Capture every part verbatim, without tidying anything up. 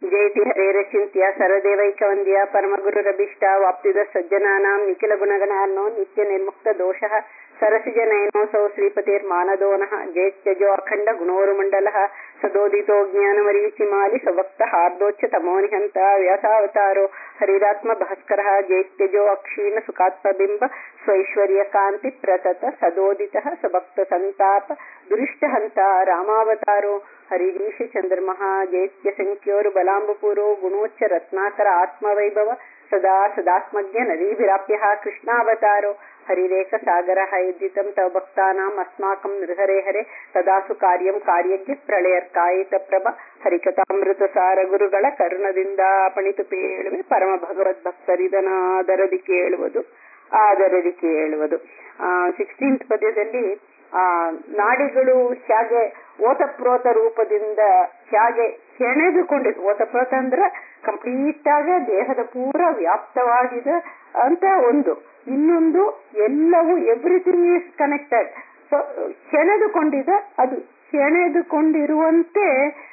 ಜಯತಿ ಹರೇರಚಿಂತ್ಯ ಸರ್ವದೇವೈಕವಂದ್ಯ ಪರಮಗುರುರಭಿಷ್ಟ ವಾಪ್ತಿದ ಸಜ್ಜನಾನಾಂ ನಿಖಿಲ ಗುಣಗಣಾರ್ನೋ ನಿತ್ಯ ನಿರ್ಮುಕ್ತ ದೋಷಃ ಸರಸಿಜನಯನೋಸೌ ಶ್ರೀಪತಿರ್ಮಾನದೋನಃ ಜಯತ್ಯಜೋ ಅಖಂಡ ಗುಣೋರುಮಂಡಲಃ ಸದೋದಿತೋ ಜ್ಞಾನಮರೀಚಿಮಾಲಿ ಸವಕ್ತ ಹಾರ್ದೋಚ್ಚ ತಮೋನಿಹಂತ ವ್ಯಾಸಾವತಾರೋ ಹರಿರಾತ್ಮ ಭಾಸ್ಕರಃ ಜಯತ್ಯಜೋ ಅಕ್ಷೀಣ ಸುಖಾತ್ಮಬಿಂಬ ಸ್ವೈಶ್ವರ್ಯ ಕಾಂತಿ ಪ್ರತತ ಸದೋದಿತಃ ಸಭಕ್ತ ಸಂತಾಪ ದುರಿಷ್ಟಹಂತ ರಾಮಾವತಾರೋ ಹರಿಗೀಶ ಚಂದ್ರಮಃ ಜೈತ್ಯ ಸಂಖ್ಯೋರು ಬಲಾಂಬಪೂರೋ ಗುಣೋಚ್ಚ ರತ್ನಾಕರ ಆತ್ಮವೈಭವ ಸದಾ ಸದಾತ್ಮಜ್ಞ ನದೀಭಿರಾಪ್ಯ ಕೃಷ್ಣಾವತಾರೋ ಹರಿರೇಖ ಸಾಗರ ಯದ್ದಿತಂ ತವ ಭಕ್ತಾನಾಂ ಅಸ್ಮಾಕಂ ನೃಹರೆ ಹರೆ ತದಾಸು ಕಾರ್ಯಂ ಕಾರ್ಯಜ್ಞ ಪ್ರಳಯರ್ಕಾಯಿತ ಪ್ರಭ ಹರಿಕಥಾಮೃತ ಸಾರ ಗುರುಗಳ ಕರುಣದಿಂದ ಪಣಿತು ಪೇಳುವೆ ಪರಮ ಭಗವದ್ ಭಕ್ತರಿದನಾದರದಿ ಕೇಳುವುದು ಆದರದಿ ಕೇಳುವುದು. ಆ ಸಿಕ್ಸ್ಟೀನ್ತ್ ಪದ್ಯದಲ್ಲಿ ಆ ನಾಡಿಗಳು ಹೇಗೆ ಓತಪ್ರೋತ ರೂಪದಿಂದ ಹೇಗೆ ಹೆಣೆದುಕೊಂಡಿದೆ. ಓತಪ್ರೋತ ಅಂದ್ರೆ ಕಂಪ್ಲೀಟ್ ಆಗಿ ದೇಹದ ಪೂರ ವ್ಯಾಪ್ತವಾಗಿದೆ ಅಂತ ಒಂದು. ಇನ್ನೊಂದು ಎಲ್ಲವೂ ಎವ್ರಿಥಿಂಗ್ ಈಸ್ ಕನೆಕ್ಟೆಡ್. ಸೊ ಹೆಣೆದುಕೊಂಡಿದೆ. ಅದು ಹೆಣೆದುಕೊಂಡಿರುವಂತೆ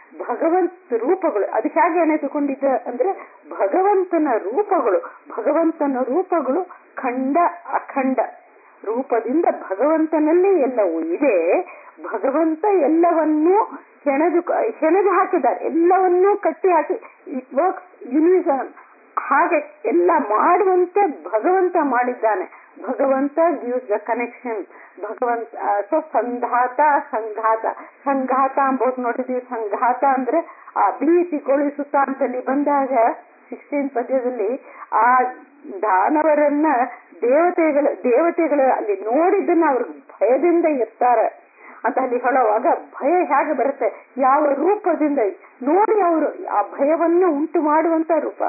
ಭಗವಂತ ರೂಪಗಳು ಅದು ಹೇಗೆ ಎಣೆದುಕೊಂಡಿದೆ ಅಂದ್ರೆ ಭಗವಂತನ ರೂಪಗಳು ಭಗವಂತನ ರೂಪಗಳು ಖಂಡ ಅಖಂಡ ರೂಪದಿಂದ ಭಗವಂತನಲ್ಲಿ ಎಲ್ಲವೂ ಇದೆ. ಭಗವಂತ ಎಲ್ಲವನ್ನೂ ಹೆಣೆದು ಹೆಣೆದು ಹಾಕಿದ್ದಾರೆ, ಎಲ್ಲವನ್ನೂ ಕಟ್ಟಿ ಹಾಕಿ. It works unison. ಹಾಗೆ ಎಲ್ಲ ಮಾಡುವಂತೆ ಭಗವಂತ ಮಾಡಿದ್ದಾನೆ. ಭಗವಂತ ಗಿವ್ಸ್ ದ ಕನೆಕ್ಷನ್. ಭಗವಂತ ಸೊ ಸಂಘಾತ ಸಂಘಾತ ಸಂಘಾತ ಅಂಬೋದು ನೋಡಿದೀವಿ. ಸಂಘಾತ ಅಂದ್ರೆ ಆ ಭೀತಿಗೊಳಿಸುತ್ತ ಅಂತಲ್ಲಿ ಬಂದಾಗ ಸಿಕ್ಸ್ಟೀನ್ ಪದ್ಯದಲ್ಲಿ ಆ ದಾನವರನ್ನ ದೇವತೆಗಳ ದೇವತೆಗಳು ಅಲ್ಲಿ ನೋಡಿದ್ದನ್ನ ಅವ್ರಿಗೆ ಭಯದಿಂದ ಇರ್ತಾರೆ ಅಂತ ಅಲ್ಲಿ ಹೇಳುವಾಗ ಭಯ ಹೇಗೆ ಬರುತ್ತೆ, ಯಾವ ರೂಪದಿಂದ ನೋಡಿ ಅವರು ಆ ಭಯವನ್ನು ಉಂಟು ಮಾಡುವಂತ ರೂಪ.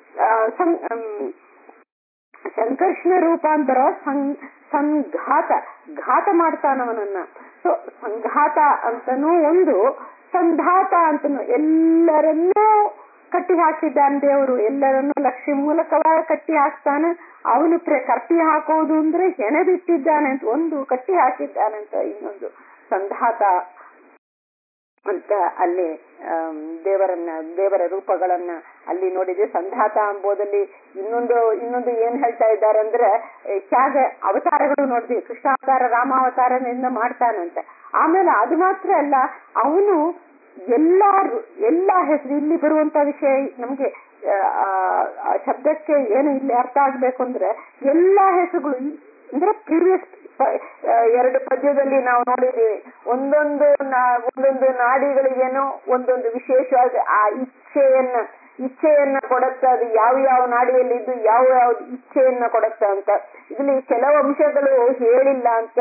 ಸಂಕರ್ಷಣ ರೂಪಾಂತರ ಸಂಘಾತ ಘಾತ ಮಾಡ್ತಾನವನನ್ನ. ಸೊ ಸಂಘಾತ ಅಂತನೂ ಒಂದು, ಸಂಘಾತ ಅಂತನೂ ಎಲ್ಲರನ್ನೂ ಕಟ್ಟಿ ಹಾಕಿದ್ದಾನೆ ದೇವರು. ಎಲ್ಲರನ್ನೂ ಲಕ್ಷ್ಮಿ ಮೂಲಕವಾಗಿ ಕಟ್ಟಿ ಹಾಕ್ತಾನೆ. ಅವನು ಪ್ರ ಕಟ್ಟಿ ಹಾಕೋದು ಅಂದ್ರೆ ಹೆಣೆದಿಟ್ಟಿದ್ದಾನೆ ಅಂತ ಒಂದು, ಕಟ್ಟಿ ಹಾಕಿದ್ದಾನಂತ ಇನ್ನೊಂದು. ಸಂಘಾತ ಅಂತ ಅಲ್ಲಿ ದೇವರನ್ನ ದೇವರ ರೂಪಗಳನ್ನ ಅಲ್ಲಿ ನೋಡಿದ್ವಿ. ಸಂಘಾತ ಎಂಬುದಲ್ಲಿ ಇನ್ನೊಂದು ಇನ್ನೊಂದು ಏನ್ ಹೇಳ್ತಾ ಇದ್ದಾರೆ ಅಂದ್ರೆ ಹೇಗೆ ಅವತಾರಗಳು ನೋಡಿದ್ವಿ. ಕೃಷ್ಣಾವತಾರ ರಾಮಾವತಾರನಿಂದ ಮಾಡ್ತಾನಂತೆ. ಆಮೇಲೆ ಅದು ಮಾತ್ರ ಅಲ್ಲ, ಅವನು ಎಲ್ಲಾರು ಎಲ್ಲಾ ಹೆಸರು ಇಲ್ಲಿ ಬರುವಂತ ವಿಷಯ ನಮ್ಗೆ ಆ ಶಬ್ದಕ್ಕೆ ಏನು ಇಲ್ಲಿ ಅರ್ಥ ಆಗ್ಬೇಕು ಅಂದ್ರೆ ಎಲ್ಲಾ ಹೆಸರುಗಳು ಅಂದ್ರೆ ಪ್ರೀವಿಯಸ್ ಎರಡು ಪದ್ಯದಲ್ಲಿ ನಾವು ನೋಡಿದ್ದೀವಿ. ಒಂದೊಂದು ಒಂದೊಂದು ನಾಡಿಗಳಿಗೇನೋ ಒಂದೊಂದು ವಿಶೇಷವಾದ ಆ ಇಚ್ಛೆಯನ್ನ ಇಚ್ಛೆಯನ್ನ ಕೊಡುತ್ತೆ. ಅದು ಯಾವ ಯಾವ ನಾಡಿಯಲ್ಲಿ ಇದ್ದು ಯಾವ ಯಾವ ಇಚ್ಛೆಯನ್ನ ಕೊಡುತ್ತೆ ಅಂತ ಇಲ್ಲಿ ಕೆಲವು ಅಂಶಗಳು ಹೇಳಿಲ್ಲ ಅಂತ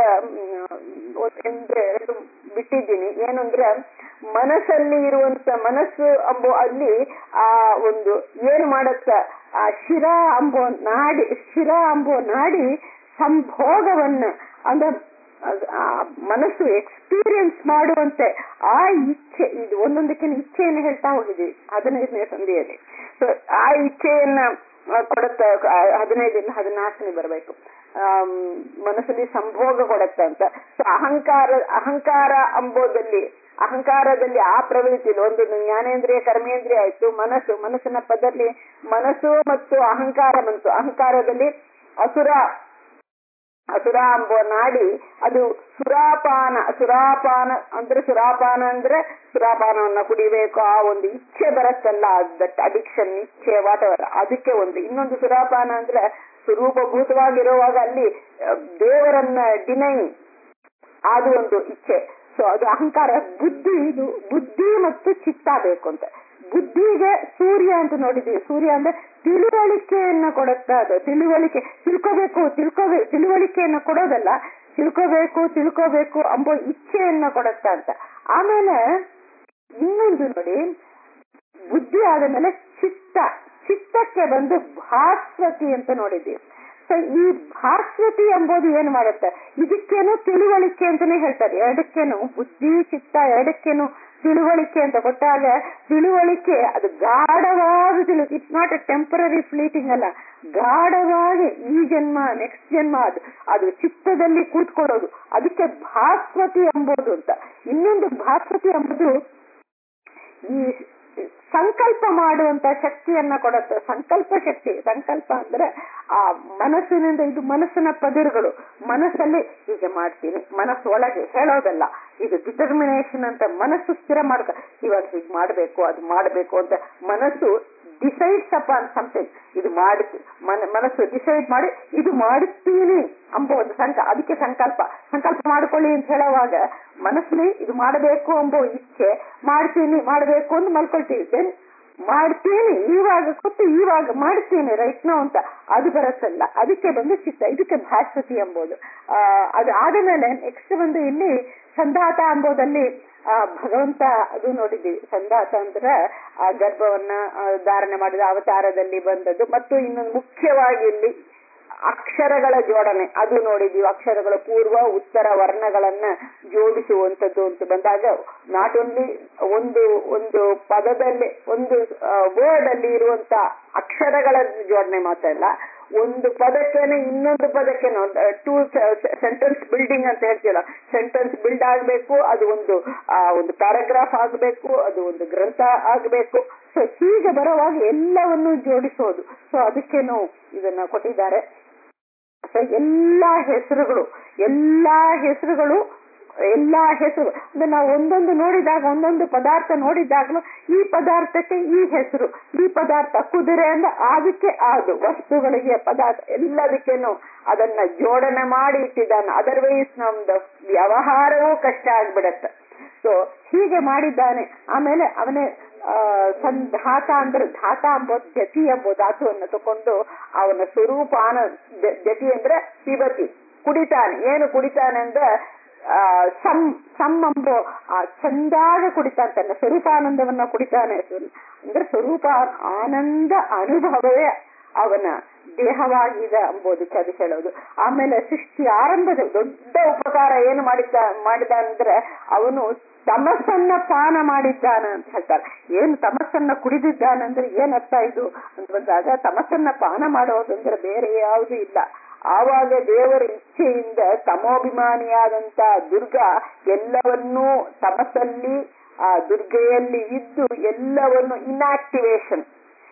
ಬಿಟ್ಟಿದ್ದೀನಿ. ಏನಂದ್ರೆ ಮನಸ್ಸಲ್ಲಿ ಇರುವಂತ ಮನಸ್ಸು ಅಂಬೋ ಅಲ್ಲಿ ಆ ಒಂದು ಏನು ಮಾಡತ್ತ ಆ ಶಿರ ಅಂಬೋ ನಾಡಿ ಶಿರ ಅಂಬೋ ನಾಡಿ ಸಂಭೋಗವನ್ನ ಅಂದ್ರೆ ಮನಸ್ಸು ಎಕ್ಸ್ಪೀರಿಯನ್ಸ್ ಮಾಡುವಂತೆ ಆ ಇಚ್ಛೆ, ಇದು ಒಂದೊಂದಕ್ಕೆ ಇಚ್ಛೆಯನ್ನು ಹೇಳ್ತಾ ಹೋಗಿದ್ದೀವಿ ಹದಿನೈದನೇ ಸಂಧಿಯಲ್ಲಿ. ಸೊ ಆ ಇಚ್ಛೆಯನ್ನ ಕೊಡುತ್ತ ಹದಿನೈದರಿಂದ ಹದಿನಾಲ್ಕನೇ ಬರಬೇಕು. ಆ ಮನಸ್ಸಲ್ಲಿ ಸಂಭೋಗ ಕೊಡುತ್ತ ಅಂತ. ಸೊ ಅಹಂಕಾರ ಅಹಂಕಾರ ಅಂಬೋದಲ್ಲಿ ಅಹಂಕಾರದಲ್ಲಿ ಆ ಪ್ರವೃತ್ತಿ ಒಂದು ಜ್ಞಾನೇಂದ್ರಿಯ ಕರ್ಮೇಂದ್ರಿಯ ಆಯ್ತು. ಮನಸ್ಸು ಮನಸ್ಸಿನ ಪದದಲ್ಲಿ ಮನಸ್ಸು ಮತ್ತು ಅಹಂಕಾರ ಬಂತು. ಅಹಂಕಾರದಲ್ಲಿ ಅಸುರ ಅಸುರ ಅಂಬೋ ನಾಡಿ ಅದು ಸುರಾಪಾನ. ಸುರಾಪಾನ ಅಂದ್ರೆ ಸುರಾಪಾನ ಅಂದ್ರೆ ಸುರಾಪಾನವನ್ನ ಕುಡಿಬೇಕು ಆ ಒಂದು ಇಚ್ಛೆ ಬರುತ್ತಲ್ಲ, ದಟ್ ಅಡಿಕ್ಷನ್ ಇಚ್ಛೆ ವಾಟವರ್, ಅದಕ್ಕೆ ಒಂದು. ಇನ್ನೊಂದು ಸುರಾಪಾನ ಅಂದ್ರೆ ಸ್ವರೂಪಭೂತವಾಗಿರುವಾಗ ಅಲ್ಲಿ ದೇವರನ್ನ ಡಿನೈ, ಅದು ಒಂದು ಇಚ್ಛೆ. ಸೊ ಅದು ಅಹಂಕಾರ. ಬುದ್ಧಿ, ಇದು ಬುದ್ಧಿ ಮತ್ತು ಚಿತ್ತ ಬೇಕು ಅಂತ. ಬುದ್ಧಿಗೆ ಸೂರ್ಯ ಅಂತ ನೋಡಿದ್ವಿ. ಸೂರ್ಯ ಅಂದ್ರೆ ತಿಳುವಳಿಕೆಯನ್ನ ಕೊಡುತ್ತಾ. ಅದು ತಿಳುವಳಿಕೆ, ತಿಳ್ಕೋಬೇಕು ತಿಳ್ಕೋಬೇ ತಿಳುವಳಿಕೆಯನ್ನ ಕೊಡೋದಲ್ಲ, ತಿಳ್ಕೋಬೇಕು ತಿಳ್ಕೋಬೇಕು ಅಂಬೋ ಇಚ್ಛೆಯನ್ನ ಕೊಡುತ್ತಾ ಅಂತ. ಆಮೇಲೆ ಇನ್ನೊಂದು ನೋಡಿ, ಬುದ್ಧಿ ಆದ ಚಿತ್ತ. ಚಿತ್ತಕ್ಕೆ ಬಂದು ಭಾಸ್ವತಿ ಅಂತ ನೋಡಿದ್ವಿ. ಸೊ ಈ ಭಾಸ್ವತಿ ಎಂಬುದು ಏನ್ ಮಾಡುತ್ತೆ, ಇದಕ್ಕೇನು ತಿಳುವಳಿಕೆ ಅಂತಾನೆ ಹೇಳ್ತಾರೆ. ಎರಡಕ್ಕೇನು ಬುದ್ಧಿ ಚಿತ್ತ ಎರಡಕ್ಕೇನು ತಿಳುವಳಿಕೆ ಅಂತ ಕೊಟ್ಟಾಗ ತಿಳುವಳಿಕೆ ಅದು ಗಾಢವಾದ ತಿಳು. It's not a temporary fleeting ಅಲ್ಲ, ಗಾಢವಾಗಿ ಈ ಜನ್ಮ ನೆಕ್ಸ್ಟ್ ಜನ್ಮ ಅದು ಅದು ಚಿತ್ತದಲ್ಲಿ ಕೂತ್ಕೊಳ್ಳೋದು. ಅದಕ್ಕೆ ಭಾಸ್ವತಿ ಎಂಬುದು ಅಂತ. ಇನ್ನೊಂದು ಭಾಸ್ವತಿ ಎಂಬುದು ಈ ಸಂಕಲ್ಪ ಮಾಡುವಂತ ಶಕ್ತಿಯನ್ನ ಕೊಡುತ್ತೆ. ಸಂಕಲ್ಪ ಶಕ್ತಿ, ಸಂಕಲ್ಪ ಅಂದ್ರೆ ಆ ಮನಸ್ಸಿನಿಂದ, ಇದು ಮನಸ್ಸಿನ ಪದಿರುಗಳು. ಮನಸ್ಸಲ್ಲಿ ಹೀಗೆ ಮಾಡ್ತೀನಿ, ಮನಸ್ಸು ಒಳಗೆ ಹೇಳೋದಲ್ಲ, ಇದು ಡಿಟರ್ಮಿನೇಷನ್ ಅಂತ ಮನಸ್ಸು ಸ್ಥಿರ ಮಾಡ್ಕ, ಇವಾಗ ಹೀಗೆ ಮಾಡ್ಬೇಕು, ಅದು ಮಾಡ್ಬೇಕು ಅಂತ ಮನಸ್ಸು ಡಿಸೈಡ್ಸ್ ಅಪಾನ್ ಸಮಥಿಂಗ್. ಇದು ಮಾಡುತ್ತೆ ಮನಸ್ಸು ಡಿಸೈಡ್ ಮಾಡಿ ಇದು ಮಾಡುತ್ತೀನಿ ಎಂಬ ಒಂದು ಸಂಕ ಅದಕ್ಕೆ ಸಂಕಲ್ಪ. ಸಂಕಲ್ಪ ಮಾಡ್ಕೊಳ್ಳಿ ಅಂತ ಹೇಳುವಾಗ ಮನಸ್ಸಲ್ಲಿ ಇದು ಮಾಡಬೇಕು ಎಂಬ ಇಚ್ಛೆ, ಮಾಡ್ತೀನಿ ಮಾಡಬೇಕು ಅಂತ ಮಲ್ಕೊಳ್ತೀವಿ. ದೆನ್ ಮಾಡ್ತೀನಿ, ಇವಾಗ ಕೊಟ್ಟು ಇವಾಗ ಮಾಡ್ತೀನಿ ರೈಟ್ ನೋ ಅಂತ ಅದು ಬರತ್ತಲ್ಲ, ಅದಕ್ಕೆ ಬಂದು ಚಿತ್ತ, ಇದಕ್ಕೆ ಭಾಸ್ವತಿ ಎಂಬುದು. ಆ ಅದು ಆದ ಮೇಲೆ ನೆಕ್ಸ್ಟ್ ಬಂದು ಇಲ್ಲಿ ಸಂಧಾತ ಎಂಬುದಲ್ಲಿ ಆ ಭಗವಂತ ಅದು ನೋಡಿದ್ದೀವಿ. ಸಂಧಾತ ಅಂದ್ರೆ ಆ ಗರ್ಭವನ್ನ ಧಾರಣೆ ಮಾಡಿದ ಅವತಾರದಲ್ಲಿ ಬಂದದ್ದು. ಮತ್ತು ಇನ್ನೊಂದು ಮುಖ್ಯವಾಗಿ ಇಲ್ಲಿ ಅಕ್ಷರಗಳ ಜೋಡಣೆ ಅದು ನೋಡಿದೀವಿ. ಅಕ್ಷರಗಳ ಪೂರ್ವ ಉತ್ತರ ವರ್ಣಗಳನ್ನ ಜೋಡಿಸುವಂಥದ್ದು ಅಂತ ಬಂದಾಗ ನಾಟ್ ಓನ್ಲಿ ಒಂದು ಒಂದು ಪದದಲ್ಲಿ ಒಂದು ವರ್ಡ್ ಅಲ್ಲಿ ಇರುವಂತ ಅಕ್ಷರಗಳ ಜೋಡಣೆ ಮಾತ್ರ ಅಲ್ಲ, ಒಂದು ಪದಕ್ಕೇನೆ ಇನ್ನೊಂದು ಪದಕ್ಕೆ ಟೂ ಸೆಂಟೆನ್ಸ್ ಬಿಲ್ಡಿಂಗ್ ಅಂತ ಹೇಳ್ತೀವಲ್ಲ, ಸೆಂಟೆನ್ಸ್ ಬಿಲ್ಡ್ ಆಗ್ಬೇಕು, ಅದು ಒಂದು ಆ ಒಂದು ಪ್ಯಾರಾಗ್ರಾಫ್ ಆಗ್ಬೇಕು, ಅದು ಒಂದು ಗ್ರಂಥ ಆಗ್ಬೇಕು. ಸೊ ಹೀಗೆ ಬರುವಾಗ ಎಲ್ಲವನ್ನು ಜೋಡಿಸೋದು. ಸೊ ಅದಕ್ಕೇನು ಇದನ್ನ ಕೊಟ್ಟಿದ್ದಾರೆ. ಸೊ ಎಲ್ಲಾ ಹೆಸರುಗಳು ಎಲ್ಲಾ ಹೆಸರುಗಳು ಎಲ್ಲಾ ಹೆಸರು ಅಂದ್ರೆ ನಾವು ಒಂದೊಂದು ನೋಡಿದಾಗ, ಒಂದೊಂದು ಪದಾರ್ಥ ನೋಡಿದಾಗಲೂ ಈ ಪದಾರ್ಥಕ್ಕೆ ಈ ಹೆಸರು, ಈ ಪದಾರ್ಥ ಕುದುರೆ ಅಂದ್ರೆ ಅದಕ್ಕೆ ಅದು ವಸ್ತುಗಳಿಗೆ ಪದಾರ್ಥ ಎಲ್ಲದಕ್ಕೇನು ಅದನ್ನ ಜೋಡಣೆ ಮಾಡಿ ಇಟ್ಟಿದ್ದಾನೆ. ಅದರ್ವೈಸ್ ನಮ್ದು ವ್ಯವಹಾರವೂ ಕಷ್ಟ ಆಗ್ಬಿಡತ್ತೆ. ಸೊ ಹೀಗೆ ಮಾಡಿದ್ದಾನೆ. ಆಮೇಲೆ ಅವನೇ ಆ ಸಂಧಾತ ಅಂದ್ರೆ ಧಾತ ಎಂಬುದು ಜತಿ ಎಂಬ ಧಾತುವನ್ನು ತಕೊಂಡು ಅವನ ಸ್ವರೂಪಾನ, ಜತಿ ಅಂದ್ರೆ ಪಿಬತಿ, ಕುಡಿತಾನೆ. ಏನು ಕುಡಿತಾನೆ ಅಂದ್ರೆ ಆ ಸಮ್ ಸಮ್ ಎಂಬೋ ಆ ಚಂದಾಗ ಕುಡಿತಾನೆ, ಸ್ವರೂಪಾನಂದವನ್ನ ಕುಡಿತಾನೆ. ಅಂದ್ರೆ ಸ್ವರೂಪ ಆನಂದ ಅನುಭವವೇ ಅವನ ದೇಹವಾಗಿದೆ ಎಂಬುದಕ್ಕೆ ಅದು ಹೇಳೋದು. ಆಮೇಲೆ ಸೃಷ್ಟಿ ಆರಂಭದ ದೊಡ್ಡ ಉಪಕಾರ ಏನು ಮಾಡಿದ್ದ ಮಾಡಿದ ಅಂದ್ರೆ ಅವನು ತಮಸ್ಸನ್ನ ಪಾನ ಮಾಡಿದ್ದಾನ ಅಂತ ಹೇಳ್ತಾರೆ. ಏನು ತಮಸ್ಸನ್ನ ಕುಡಿದಿದ್ದಾನಂದ್ರೆ ಏನ್ ಅರ್ಥ ಇದು ಅಂತ ಬಂದಾಗ, ತಮಸ್ಸನ್ನ ಪಾನ ಮಾಡೋದಂದ್ರೆ ಬೇರೆ ಯಾವುದು ಇಲ್ಲ. ಆವಾಗ ದೇವರ ಇಚ್ಛೆಯಿಂದ ತಮೋಭಿಮಾನಿಯಾದಂತ ದುರ್ಗಾ ಎಲ್ಲವನ್ನೂ ತಮಸ್ಸಲ್ಲಿ ಆ ದುರ್ಗೆಯಲ್ಲಿ ಇದ್ದು ಎಲ್ಲವನ್ನು ಇನ್ಆಕ್ಟಿವೇಶನ್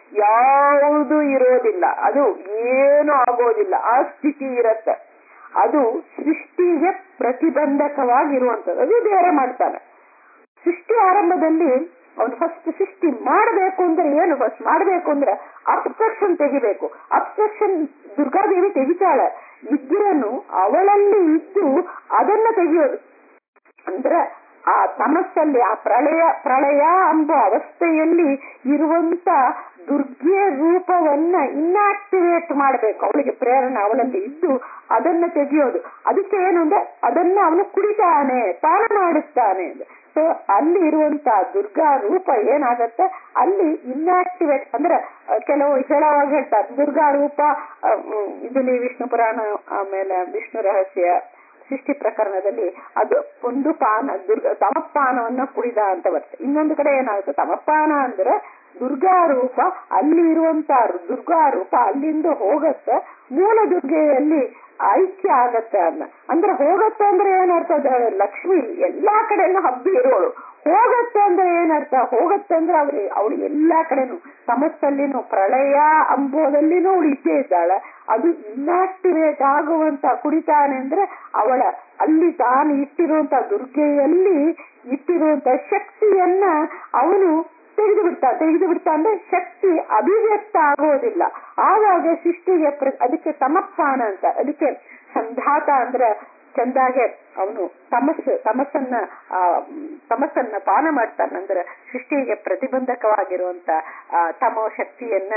ಯಾವುದು ಇರೋದಿಲ್ಲ, ಅದು ಏನು ಆಗೋದಿಲ್ಲ, ಆ ಸ್ಥಿತಿ ಇರತ್ತೆ. ಅದು ಸೃಷ್ಟಿಗೆ ಪ್ರತಿಬಂಧಕವಾಗಿರುವಂಥದ್ದು. ಅದು ದೇವರೇ ಮಾಡ್ತಾನೆ. ಸೃಷ್ಟಿ ಆರಂಭದಲ್ಲಿ ಅವನು ಫಸ್ಟ್ ಸೃಷ್ಟಿ ಮಾಡಬೇಕು ಅಂದ್ರೆ ಏನು, ಫಸ್ಟ್ ಮಾಡಬೇಕು ಅಂದ್ರೆ ಅಬ್ಸ್ಟ್ರಕ್ಷನ್ ತೆಗಿಬೇಕು. ಅಬ್ಸ್ಟ್ರಕ್ಷನ್ ದುರ್ಗಾದೇವಿ ತೆಗಿತಾಳೆ, ಇದ್ರನು ಅವಳಲ್ಲಿ ಇದ್ದು ಅದನ್ನ ತೆಗೆಯೋದು. ಅಂದ್ರೆ ಆ ತಮಸ್ಸಲ್ಲಿ ಆ ಪ್ರಳಯ ಪ್ರಳಯ ಎಂಬ ಅವಸ್ಥೆಯಲ್ಲಿ ಇರುವಂತ ದುರ್ಗೆ ರೂಪವನ್ನ ಇನ್ಆಕ್ಟಿವೇಟ್ ಮಾಡಬೇಕು. ಅವಳಿಗೆ ಪ್ರೇರಣೆ ಅವಳಲ್ಲಿ ಇದ್ದು ಅದನ್ನ ತೆಗೆಯೋದು. ಅದಕ್ಕೆ ಏನು ಅಂದ್ರೆ ಅದನ್ನ ಅವನು ಕುಡಿತಾನೆ, ಪಾನ ಮಾಡುತ್ತಾನೆ. ಸೊ ಅಲ್ಲಿ ಇರುವಂತ ದುರ್ಗಾ ರೂಪ ಏನಾಗತ್ತೆ, ಅಲ್ಲಿ ಇನ್ಆಕ್ಟಿವೇಟ್ ಅಂದ್ರೆ ಕೆಲವು ಹೇಳುವಾಗ ಹೇಳ್ತಾರೆ ದುರ್ಗಾ ರೂಪ ಇದರಲ್ಲಿ ವಿಷ್ಣು ಪುರಾಣ ಆಮೇಲೆ ವಿಷ್ಣು ರಹಸ್ಯ ಸೃಷ್ಟಿ ಪ್ರಕರಣದಲ್ಲಿ ಅದು ಒಂದು ಪಾನ ದುರ್ಗ ತಮಪಾನವನ್ನ ಕುಡಿದ ಅಂತ ಬರುತ್ತೆ. ಇನ್ನೊಂದು ಕಡೆ ಏನಾಗುತ್ತೆ, ತಮಪಾನ ಅಂದ್ರೆ ದುರ್ಗಾ ರೂಪ ಅಲ್ಲಿ ಇರುವಂತ ದುರ್ಗಾ ರೂಪ ಅಲ್ಲಿಂದ ಹೋಗತ್ತೆ, ಮೂಲ ದುರ್ಗೆಯಲ್ಲಿ ಐಕ್ಯ ಆಗತ್ತೆ ಅನ್ನ. ಅಂದ್ರೆ ಹೋಗತ್ತೆ ಅಂದ್ರೆ ಏನರ್ಥ, ಲಕ್ಷ್ಮಿ ಎಲ್ಲಾ ಕಡೆನೂ ಹಬ್ಬಿ ಇರೋಳು. ಹೋಗತ್ತೆ ಅಂದ್ರೆ ಏನರ್ಥ, ಹೋಗತ್ತೆ ಅಂದ್ರೆ ಅವ್ರಿ ಅವಳು ಎಲ್ಲಾ ಕಡೆನೂ ತಮಸ್ಸಲ್ಲಿನೂ ಪ್ರಳಯ ಅಂಬೋದಲ್ಲಿನೂ ಅವಳು ಇದ್ದೇ ಇದ್ದಾಳೆ. ಅದು ಇನ್ಆಕ್ಟಿವೇಟ್ ಆಗುವಂತ ಕುಡಿತಾನೆ ಅಂದ್ರೆ ಅವಳ ಅಲ್ಲಿ ತಾನು ಇಟ್ಟಿರುವಂತ ದುರ್ಗೆಯಲ್ಲಿ ಇಟ್ಟಿರುವಂತ ಶಕ್ತಿಯನ್ನ ಅವನು ತೆಗೆದು ಬಿಡ್ತಾ ತೆಗೆದು ಬಿಡ್ತಾ ಅಂದ್ರೆ ಶಕ್ತಿ ಅಭಿವ್ಯಕ್ತ ಆಗೋದಿಲ್ಲ. ಆವಾಗ ಸೃಷ್ಟಿಗೆ ಅದಕ್ಕೆ ತಮಪಾನ ಅಂತ. ಅದಕ್ಕೆ ಸಂಧಾತ ಅಂದ್ರೆ ಚಂದಾಗೆ ಅವನು ತಮಸ್ಸು ತಮಸ್ಸನ್ನ ಆ ತಮಸ್ಸನ್ನ ಪಾನ ಮಾಡ್ತಾನಂದ್ರೆ ಸೃಷ್ಟಿಗೆ ಪ್ರತಿಬಂಧಕವಾಗಿರುವಂತ ಆ ತಮೋ ಶಕ್ತಿಯನ್ನ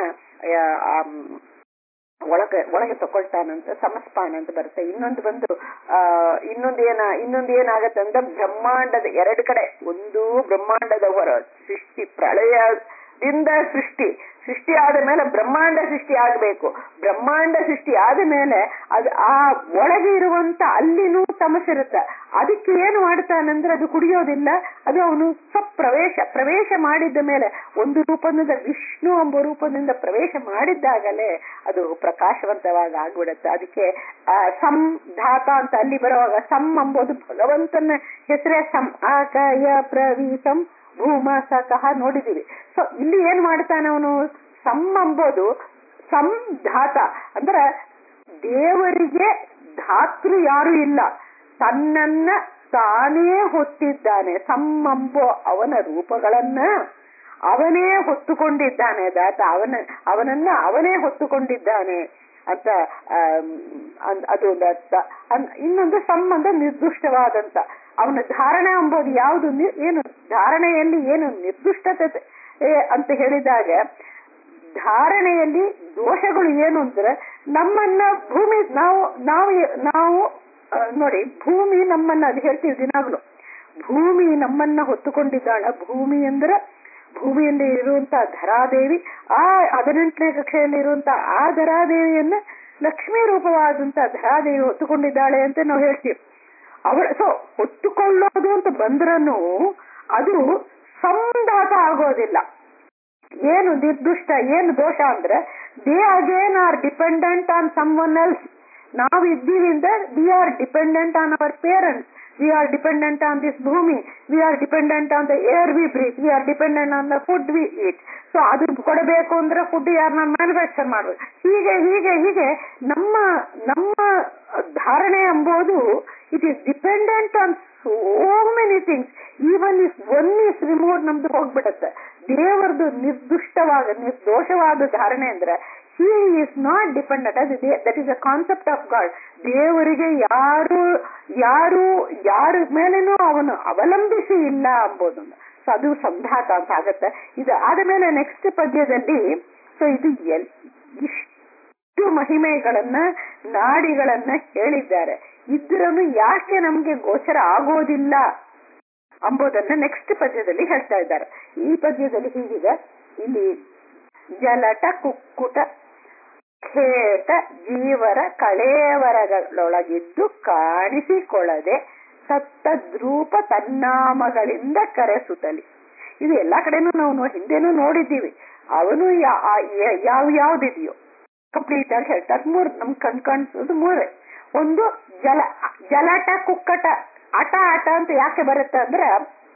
ಒಳಗೆ ಒಳಗೆ ತಕೊಳ್ತಾನಂತ ಸಮಸ್ಪಾನ ಅಂತ ಬರುತ್ತೆ. ಇನ್ನೊಂದು ಬಂದು ಆ ಇನ್ನೊಂದು ಏನ ಇನ್ನೊಂದು ಏನಾಗತ್ತೆ ಅಂದ್ರೆ ಬ್ರಹ್ಮಾಂಡದ ಎರಡು ಕಡೆ, ಒಂದು ಬ್ರಹ್ಮಾಂಡದ ಹೊರ ಸೃಷ್ಟಿ ಪ್ರಳಯದಿಂದ ಸೃಷ್ಟಿ ಸೃಷ್ಟಿ ಆದ ಮೇಲೆ ಬ್ರಹ್ಮಾಂಡ ಸೃಷ್ಟಿ ಆಗ್ಬೇಕು. ಬ್ರಹ್ಮಾಂಡ ಸೃಷ್ಟಿ ಆದ ಮೇಲೆ ಅದು ಆ ಒಳಗೆ ಇರುವಂತ ಅಲ್ಲಿನೂ ತಮಸ್ಸಿರುತ್ತೆ. ಅದಕ್ಕೆ ಏನು ಮಾಡ್ತಾನಂದ್ರೆ ಅದು ಕುಡಿಯೋದಿಲ್ಲ, ಅದು ಅವನು ಸ್ವಪ್ರವೇಶ ಪ್ರವೇಶ ಮಾಡಿದ್ದ ಮೇಲೆ ಒಂದು ರೂಪದಿಂದ ವಿಷ್ಣು ಎಂಬ ರೂಪದಿಂದ ಪ್ರವೇಶ ಮಾಡಿದ್ದಾಗಲೇ ಅದು ಪ್ರಕಾಶವಂತವಾಗಿ ಆಗ್ಬಿಡುತ್ತೆ. ಅದಕ್ಕೆ ಆ ಸಂ ಧಾತ ಅಂತ ಅಲ್ಲಿ ಬರುವಾಗ ಸಂ ಎಂಬುದು ಭಗವಂತನ ಹೆಸರೇ ಸಂ ಆಕಾಯ ಪ್ರವೀಸಂ ಭೂಮಾಸಕಃ ನೋಡಿದೀವಿ. ಸೊ ಇಲ್ಲಿ ಏನ್ ಮಾಡ್ತಾನೆ ಅವನು, ಸಮ್ ಅಂಬೋದು ಸಂಧಾತ ಅಂದ್ರೆ ದೇವರಿಗೆ ಧಾತೃ ಯಾರು ಇಲ್ಲ, ತನ್ನನ್ನ ತಾನೇ ಹೊತ್ತಿದ್ದಾನೆ. ಸಮ್ಮಂಬೋ ಅವನ ರೂಪಗಳನ್ನ ಅವನೇ ಹೊತ್ತುಕೊಂಡಿದ್ದಾನೆ. ದಾತ ಅವನ ಅವನನ್ನ ಅವನೇ ಹೊತ್ತುಕೊಂಡಿದ್ದಾನೆ ಅಂತ ಅದು ಒಂದು ಅರ್ಥ. ಇನ್ನೊಂದು ಸಂಬಂಧ ನಿರ್ದುಷ್ಟವಾದಂತ ಅವನ ಧಾರಣೆ ಎಂಬುದು ಯಾವುದು, ಏನು ಧಾರಣೆಯಲ್ಲಿ ಏನು ನಿರ್ದುಷ್ಟತೆ ಅಂತ ಹೇಳಿದಾಗ, ಧಾರಣೆಯಲ್ಲಿ ದೋಷಗಳು ಏನು ಅಂದ್ರೆ ನಮ್ಮನ್ನ ಭೂಮಿ ನಾವು ನಾವು ನಾವು ನೋಡಿ ಭೂಮಿ ನಮ್ಮನ್ನ, ಅದು ಹೇಳ್ತೀವಿ ದಿನಾಗ್ಲು, ಭೂಮಿ ನಮ್ಮನ್ನ ಹೊತ್ತುಕೊಂಡಿದ್ದಾಳ. ಭೂಮಿ ಅಂದ್ರೆ ಭೂಮಿಯಲ್ಲಿ ಇರುವಂತ ಧರಾದೇವಿ, ಆ ಹದಿನೆಂಟನೇ ಕಕ್ಷೆಯಲ್ಲಿ ಇರುವಂತ ಆ ಧರಾದೇವಿಯನ್ನ ಲಕ್ಷ್ಮೀ ರೂಪವಾದಂತ ಧರಾದೇವಿ ಹೊತ್ತುಕೊಂಡಿದ್ದಾಳೆ ಅಂತ ನಾವು ಹೇಳ್ತೀವಿ. ಅವಳ ಸೊ ಹೊತ್ತುಕೊಳ್ಳೋದು ಅಂತ ಬಂದ್ರನು ಅದು ಸಂಧಾತ ಆಗೋದಿಲ್ಲ. ಏನು ನಿರ್ದುಷ್ಟ, ಏನು ದೋಷ ಅಂದ್ರೆ they again are dependent on someone else. ನಾವು ಇದ್ದೀವಿಂದ we are dependent on our parents, we are dependent on this bhumi, we are dependent on the air we breathe, we are dependent on the food we eat. So ಅದು ಕೊಡಬೇಕು ಅಂದ್ರೆ food ಯಾರನ್ನ manufacture ಮಾಡ್ಬೇಕು. ಹೀಗೆ ಹೀಗೆ ಹೀಗೆ ನಮ್ಮ ನಮ್ಮ ಧಾರಣೆ ಎಂಬುದು it is dependent on so many things. Even if one is remove ನಮ್ದು ಹೋಗ್ಬಿಡತ್ತೆ. ದೇವರದು ನಿರ್ದುಷ್ಟವಾದ ನಿರ್ದೋಷವಾದ ಧಾರಣೆ ಅಂದ್ರೆ he is not dependent, that is a concept of God. ದೇವರಿಗೆ ಯಾರು ಯಾರು ಯಾರ ಮೇಲೇನೂ ಅವನು ಅವಲಂಬಿಸಿ ಇಲ್ಲ ಎಂಬುದು. ಸೊ ಅದು ಸಂಧಾತ ಅಂತ ಆಗತ್ತೆ. ಇದು ಆದ ಮೇಲೆ ನೆಕ್ಸ್ಟ್ ಪದ್ಯದಲ್ಲಿ ಸೊ ಇದು ಎಲ್ ಇಷ್ಟು ಮಹಿಮೆಗಳನ್ನ ನಾಡಿಗಳನ್ನ ಹೇಳಿದ್ದಾರೆ. ಇದ್ರನ್ನು ಯಾಕೆ ನಮ್ಗೆ ಗೋಚರ ಆಗೋದಿಲ್ಲ ಎಂಬುದನ್ನ ನೆಕ್ಸ್ಟ್ ಪದ್ಯದಲ್ಲಿ ಹೇಳ್ತಾ ಇದ್ದಾರೆ. ಈ ಪದ್ಯದಲ್ಲಿ ಹೀಗಿದೆ, ಇಲ್ಲಿ ಜಲಟ ಕುಕ್ಕುಟ ಖೇಟ ಜೀವರ ಕಳೇವರಗಳೊಳಗಿದ್ದು ಕಾಣಿಸಿಕೊಳ್ಳದೆ ಸತ್ತ ದ್ರೂಪ ತನ್ನಾಮಗಳಿಂದ ಕರೆಸುತ್ತಲಿ. ಇದು ಎಲ್ಲಾ ಕಡೆನೂ ನಾವು ಹಿಂದೆನೂ ನೋಡಿದ್ದೀವಿ. ಅವನು ಯಾವ ಯಾವ್ದಿದೆಯೋ ಕಂಪ್ಲೀಟ್ ಆಗಿ ಹೇಳ್ತಾರೆ. ಮೂರ್ ನಮ್ ಕಣ್ ಕಾಣಿಸೋದು ಮೂರೇ. ಒಂದು ಜಲ ಜಲಟ ಕುಕ್ಕಟ. ಆಟ ಆಟ ಅಂತ ಯಾಕೆ ಬರುತ್ತೆ ಅಂದ್ರೆ,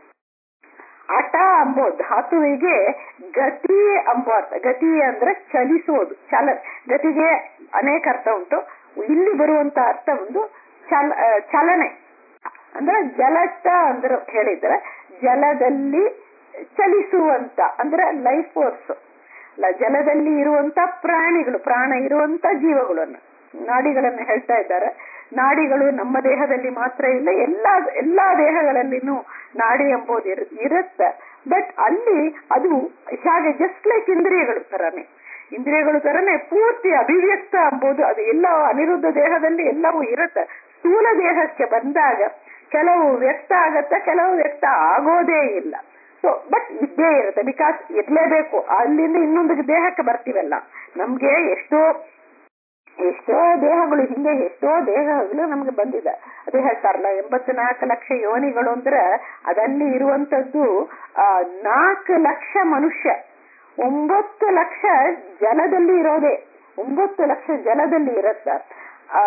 ಆಟ ಎಂಬೋ ಧಾತುವಿಗೆ ಗತಿ ಎಂಬೋ ಅರ್ಥ. ಗತಿ ಅಂದ್ರೆ ಚಲಿಸೋದು, ಚಲ. ಗತಿಗೆ ಅನೇಕ ಅರ್ಥ ಉಂಟು. ಇಲ್ಲಿ ಬರುವಂತ ಅರ್ಥ ಒಂದು ಚಲ ಚಲನೆ ಅಂದ್ರೆ ಜಲಟ ಅಂದ್ರೆ ಹೇಳಿದ್ರೆ ಜಲದಲ್ಲಿ ಚಲಿಸುವಂತ ಅಂದ್ರೆ ಲೈಫ್ ಫೋರ್ಸ್. ಜಲದಲ್ಲಿ ಇರುವಂತ ಪ್ರಾಣಿಗಳು, ಪ್ರಾಣ ಇರುವಂತ ಜೀವಗಳನ್ನು, ನಾಡಿಗಳನ್ನು ಹೇಳ್ತಾ ಇದ್ದಾರೆ. ನಾಡಿಗಳು ನಮ್ಮ ದೇಹದಲ್ಲಿ ಮಾತ್ರ ಇಲ್ಲ, ಎಲ್ಲಾ ಎಲ್ಲಾ ದೇಹಗಳಲ್ಲಿನೂ ನಾಡಿ ಎಂಬುದು ಇರುತ್ತೆ. ಬಟ್ ಅಲ್ಲಿ ಅದು ಹಾಗೆ ಜಸ್ಟ್ ಲೈಕ್ ಇಂದ್ರಿಯಗಳು ತರನೇ ಇಂದ್ರಿಯಗಳು ತರನೇ ಪೂರ್ತಿ ಅಭಿವ್ಯಕ್ತ ಎಂಬುದು ಅದು ಎಲ್ಲ ಅನಿರುದ್ಧ ದೇಹದಲ್ಲಿ ಎಲ್ಲವೂ ಇರುತ್ತೆ. ಸ್ಥೂಲ ದೇಹಕ್ಕೆ ಬಂದಾಗ ಕೆಲವು ವ್ಯಕ್ತ ಆಗತ್ತೆ, ಕೆಲವು ವ್ಯಕ್ತ ಆಗೋದೇ ಇಲ್ಲ. ಸೊ ಬಟ್ ಇದ್ದೇ ಇರುತ್ತೆ, ಬಿಕಾಸ್ ಇರ್ಲೇಬೇಕು. ಅಲ್ಲಿಂದ ಇನ್ನೊಂದು ದೇಹಕ್ಕೆ ಬರ್ತೀವಲ್ಲ, ನಮ್ಗೆ ಎಷ್ಟೋ ಎಷ್ಟೋ ದೇಹಗಳು, ಹಿಂದೆ ಎಷ್ಟೋ ದೇಹಗಳು ನಮ್ಗೆ ಬಂದಿದೆ. ಅದೇ ಹೇಳ್ತಾರಲ್ಲ, ಎಂಬತ್ತು ನಾಲ್ಕು ಲಕ್ಷ ಯೋನಿಗಳು ಅಂದ್ರೆ ಅದಲ್ಲಿ ಇರುವಂತದ್ದು ಆ ನಾಲ್ಕು ಲಕ್ಷ ಮನುಷ್ಯ, ಒಂಬತ್ತು ಲಕ್ಷ ಜಲದಲ್ಲಿ ಇರೋದೇ, ಒಂಬತ್ತು ಲಕ್ಷ ಜಲದಲ್ಲಿ ಇರತ್ತ, ಆ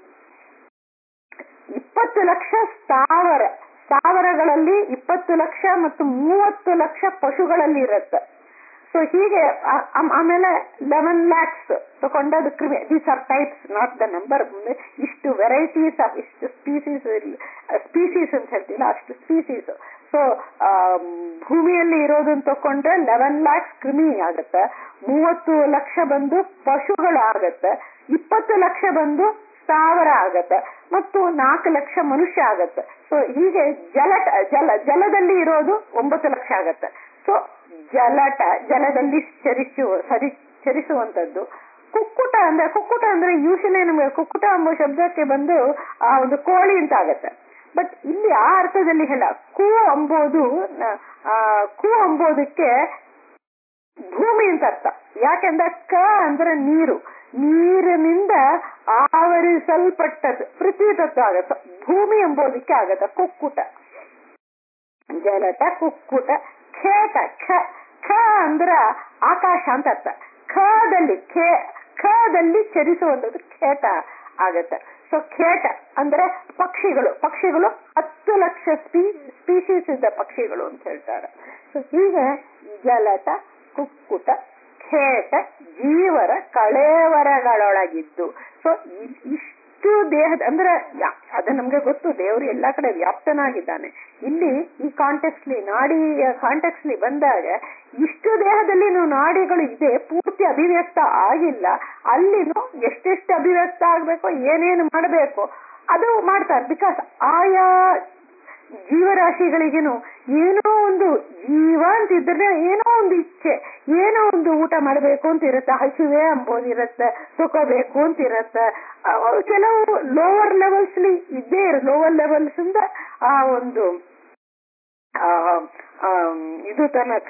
ಇಪ್ಪತ್ತು ಲಕ್ಷ ಸ್ಥಾವರ, ಸ್ಥಾವರಗಳಲ್ಲಿ ಇಪ್ಪತ್ತು ಲಕ್ಷ ಮತ್ತು ಮೂವತ್ತು ಲಕ್ಷ ಪಶುಗಳಲ್ಲಿ ಇರುತ್ತೆ. ಸೊ ಹೀಗೆ ಆಮೇಲೆ ಲೆವೆನ್ ಲ್ಯಾಕ್ಸ್ ತಗೊಂಡದ್ದು ಕ್ರಿಮಿ. These are types, not the number. ಇಷ್ಟು ವೆರೈಟೀಸ್ ಆಫ್ ಇಷ್ಟು ಸ್ಪೀಸೀಸ್ ಸ್ಪೀಸೀಸ್ ಅಂತ ಹೇಳ್ತಿಲ್ಲ, ಅಷ್ಟು ಸ್ಪೀಸೀಸ್. ಸೊ ಭೂಮಿಯಲ್ಲಿ ಇರೋದನ್ನ ತಕೊಂಡ್ರೆ ಲೆವೆನ್ ಲ್ಯಾಕ್ಸ್ ಕ್ರಿಮಿ ಆಗತ್ತೆ, ಮೂವತ್ತು ಲಕ್ಷ ಬಂದು ಪಶುಗಳು ಆಗತ್ತೆ, ಇಪ್ಪತ್ತು ಲಕ್ಷ ಬಂದು ಸ್ಥಾವರ ಆಗತ್ತೆ, ಮತ್ತು ನಾಲ್ಕು ಲಕ್ಷ ಮನುಷ್ಯ ಆಗತ್ತೆ. ಸೊ ಹೀಗೆ ಜಲಟ ಜಲ ಜಲದಲ್ಲಿ ಇರೋದು ಒಂಬತ್ತು ಲಕ್ಷ ಆಗತ್ತೆ. ಸೊ ಜಲಟ ಜಲದಲ್ಲಿ ಚರಿಸುವ ಸರಿ ಚರಿಸುವಂತದ್ದು. ಕುಕ್ಕುಟ ಅಂದ್ರೆ ಕುಕ್ಕುಟ ಅಂದ್ರೆ ಯೂಶಲಿ ನಮಗೆ ಕುಕ್ಕುಟ ಎಂಬ ಶಬ್ದಕ್ಕೆ ಬಂದು ಆ ಒಂದು ಕೋಳಿ ಅಂತ ಆಗತ್ತೆ. ಬಟ್ ಇಲ್ಲಿ ಆ ಅರ್ಥದಲ್ಲಿ ಹೇಳ. ಕು ಎಂಬುದು ಆ ಕು ಎಂಬುದಕ್ಕೆ ಭೂಮಿ ಅಂತ ಅರ್ಥ. ಯಾಕೆಂದ್ರೆ ಕ ಅಂದ್ರೆ ನೀರು, ನೀರಿನಿಂದ ಆವರಿಸಲ್ಪಟ್ಟದ್ದು ಪೃಥ್ವಿ ತತ್ವ ಆಗತ್ತ. ಭೂಮಿ ಎಂಬುದಕ್ಕೆ ಆಗತ್ತ ಕುಕ್ಕುಟ. ಜಲಟ ಕುಕ್ಕುಟ ಖೇಟ. ಖ ಖ ಅಂದ್ರ ಆಕಾಶ ಅಂತ ಅರ್ಥ. ಖದಲ್ಲಿ ಖೇ ಖದಲ್ಲಿ ಚರಿಸುವಂಥದ್ದು ಖೇಟ ಆಗತ್ತೆ. ಸೊ ಖೇಟ ಅಂದ್ರೆ ಪಕ್ಷಿಗಳು ಪಕ್ಷಿಗಳು ಹತ್ತು ಲಕ್ಷ ಸ್ಪೀ ಸ್ಪೀಶೀಸ್ ಇದ್ದ ಪಕ್ಷಿಗಳು ಅಂತ ಹೇಳ್ತಾರೆ. ಸೊ ಹೀಗೆ ಜಲಟ, ಕುಕ್ಕುಟ, ಖೇಟ ಜೀವರ ಕಳೇವರಗಳೊಳಗಿದ್ದು. ಸೊ ಇಷ್ಟು ದೇಹದ ಅಂದ್ರೆ ಅದು ನಮ್ಗೆ ಗೊತ್ತು, ದೇವರು ಎಲ್ಲಾ ಕಡೆ ವ್ಯಾಪ್ತನಾಗಿದ್ದಾನೆ. ಇಲ್ಲಿ ಈ ಕಾಂಟೆಕ್ಸ್ಲಿ ನಾಡಿ ಕಾಂಟೆಕ್ಸ್ಲಿ ಬಂದಾಗ ಇಷ್ಟು ದೇಹದಲ್ಲಿ ನಾಡಿಗಳು ಇದೆ, ಪೂರ್ತಿ ಅಭಿವ್ಯಕ್ತ ಆಗಿಲ್ಲ. ಅಲ್ಲಿನೂ ಎಷ್ಟೆಷ್ಟು ಅಭಿವ್ಯಕ್ತ ಆಗ್ಬೇಕು, ಏನೇನು ಮಾಡಬೇಕು ಅದು ಮಾಡ್ತಾರೆ. ಬಿಕಾಸ್ ಆಯಾ ಜೀವರಾಶಿಗಳಿಗೇನು ಏನೋ ಒಂದು ಜೀವ ಅಂತಿದ್ರೆ ಏನೋ ಒಂದು ಇಚ್ಛೆ, ಏನೋ ಒಂದು ಊಟ ಮಾಡಬೇಕು ಅಂತ ಇರುತ್ತೆ, ಹಸಿವೆ ಅಂಬೋದಿರತ್ತೆ, ತಗೋಬೇಕು ಅಂತ ಇರತ್ತೆ. ಕೆಲವು ಲೋವರ್ ಲೆವೆಲ್ಸ್ ಇದ್ದೇ ಇರ ಲೋವರ್ ಲೆವೆಲ್ಸ್ ಇಂದ ಆ ಒಂದು ಇದು ತನಕ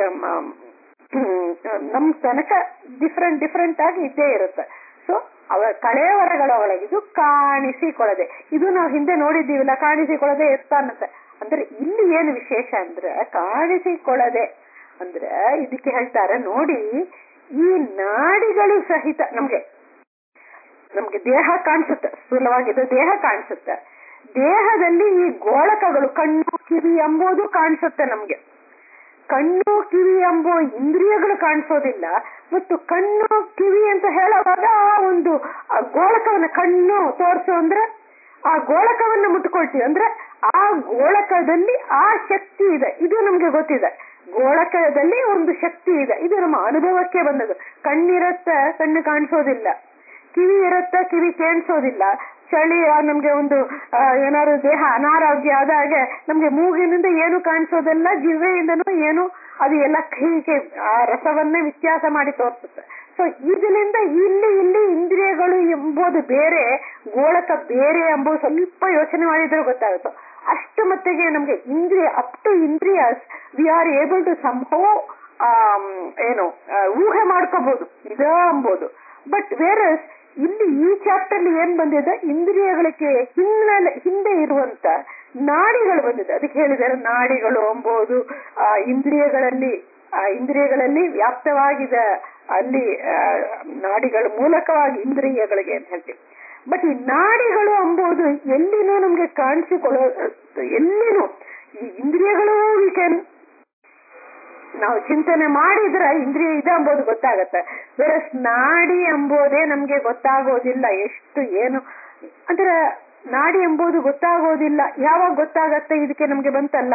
ನಮ್ ತನಕ ಡಿಫ್ರೆಂಟ್ ಡಿಫ್ರೆಂಟ್ ಆಗಿ ಇದ್ದೇ ಇರುತ್ತೆ. ಸೊ ಅವ ಕಳೆಯವರಗಳ ಒಳಗಿದು ಕಾಣಿಸಿಕೊಳ್ಳದೆ, ಇದು ನಾವು ಹಿಂದೆ ನೋಡಿದ್ದೀವಿಲ್ಲ, ಕಾಣಿಸಿಕೊಳ್ಳದೆ ಎತ್ತಾನತ್ತೆ. ಅಂದ್ರೆ ಇಲ್ಲಿ ಏನು ವಿಶೇಷ ಅಂದ್ರೆ ಕಾಣಿಸಿಕೊಳ್ಳದೆ ಅಂದ್ರೆ ಇದಕ್ಕೆ ಹೇಳ್ತಾರೆ ನೋಡಿ, ಈ ನಾಡಿಗಳು ಸಹಿತ ನಮ್ಗೆ ನಮ್ಗೆ ದೇಹ ಕಾಣಿಸುತ್ತೆ, ಸ್ಥೂಲವಾಗಿದ್ದು ದೇಹ ಕಾಣಿಸುತ್ತೆ. ದೇಹದಲ್ಲಿ ಈ ಗೋಳಕಗಳು ಕಣ್ಣು ಕಿವಿ ಎಂಬುದು ಕಾಣಿಸುತ್ತೆ ನಮ್ಗೆ. ಕಣ್ಣು ಕಿವಿ ಎಂಬೋ ಇಂದ್ರಿಯಗಳು ಕಾಣಿಸೋದಿಲ್ಲ. ಮತ್ತು ಕಣ್ಣು ಕಿವಿ ಅಂತ ಹೇಳುವಾಗ ಆ ಒಂದು ಗೋಳಕವನ್ನ ಕಣ್ಣು ತೋರಿಸು ಅಂದ್ರೆ ಆ ಗೋಳಕವನ್ನ ಮುಟ್ಕೊಳ್ತೀವಿ. ಅಂದ್ರೆ ಆ ಗೋಳಕದಲ್ಲಿ ಆ ಶಕ್ತಿ ಇದೆ, ಇದು ನಮ್ಗೆ ಗೊತ್ತಿದೆ. ಗೋಳಕದಲ್ಲಿ ಒಂದು ಶಕ್ತಿ ಇದೆ, ಇದು ನಮ್ಮ ಅನುಭವಕ್ಕೆ ಬಂದದ್ದು. ಕಣ್ಣಿರತ್ತ, ಕಣ್ಣು ಕಾಣಿಸೋದಿಲ್ಲ. ಕಿವಿ ಇರತ್ತ, ಕಿವಿ ಕೇಳಿಸೋದಿಲ್ಲ. ಚಳಿ ನಮ್ಗೆ ಒಂದು ಏನಾದ್ರು ದೇಹ ಅನಾರೋಗ್ಯ ಆದಾಗ ನಮ್ಗೆ ಮೂಗಿನಿಂದ ಏನು ಕಾಣಿಸೋದೆಲ್ಲ, ಜಿವ್ವೆಯಿಂದನೂ ಏನು ಅದು ಎಲ್ಲ ಹೀಗೆ ಆ ರಸವನ್ನೇ ವ್ಯತ್ಯಾಸ ಮಾಡಿ ತೋರಿಸುತ್ತೆ. ಸೊ ಇದರಿಂದ ಇಲ್ಲಿ ಇಲ್ಲಿ ಇಂದ್ರಿಯಗಳು ಎಂಬುದು ಬೇರೆ, ಗೋಳಕ ಬೇರೆ ಎಂಬುದು ಸ್ವಲ್ಪ ಯೋಚನೆ ಮಾಡಿದ್ರೆ ಗೊತ್ತಾಗುತ್ತೆ. ಅಷ್ಟು ಮಟ್ಟಿಗೆ ನಮ್ಗೆ ಇಂದ್ರಿಯ ಅಪ್ ಟು ಇಂದ್ರಿಯಸ್ ವಿ ಆರ್ ಏಬಲ್ ಟು ಸಂಭವ ಏನು ಊಹೆ ಮಾಡ್ಕೋಬಹುದು ಇದ ಅಂಬೋದು. ಬಟ್ ವೇರಸ್ ಇಲ್ಲಿ ಈ ಚಾಪ್ಟರ್ ಏನ್ ಬಂದಿದೆ, ಇಂದ್ರಿಯಗಳಿಗೆ ಹಿನ್ನೆಲೆ ಹಿಂದೆ ಇರುವಂತ ನಾಡಿಗಳು ಬಂದಿದೆ. ಅದಕ್ಕೆ ಹೇಳಿದ್ದಾರೆ ನಾಡಿಗಳು ಎಂಬುದು ಆ ಇಂದ್ರಿಯಗಳಲ್ಲಿ ಆ ಇಂದ್ರಿಯಗಳಲ್ಲಿ ವ್ಯಾಪ್ತವಾಗಿದೆ, ಅಲ್ಲಿ ನಾಡಿಗಳ ಮೂಲಕವಾಗಿ ಇಂದ್ರಿಯಗಳಿಗೆ ಅಂತ ಹೇಳ್ತೀವಿ. ಬಟ್ ಈ ನಾಡಿಗಳು ಎಂಬುದು ಎಲ್ಲಿನೂ ನಮ್ಗೆ ಕಾಣಿಸಿಕೊಳ್ಳೋ, ಎಲ್ಲಿನೂ ಈ ಇಂದ್ರಿಯಗಳು ವಿ ಕ್ಯಾನ್ ನಾವು ಚಿಂತನೆ ಮಾಡಿದ್ರೆ ಇಂದ್ರಿಯ ಇದೆ ಎಂಬುದು ಗೊತ್ತಾಗತ್ತೆ. ಬೇರೆ ನಾಡಿ ಎಂಬುದೇ ನಮ್ಗೆ ಗೊತ್ತಾಗೋದಿಲ್ಲ. ಎಷ್ಟು ಏನು ಅಂದ್ರೆ ನಾಡಿ ಎಂಬುದು ಗೊತ್ತಾಗೋದಿಲ್ಲ. ಯಾವಾಗ ಗೊತ್ತಾಗತ್ತೆ, ಇದಕ್ಕೆ ನಮ್ಗೆ ಬಂತಲ್ಲ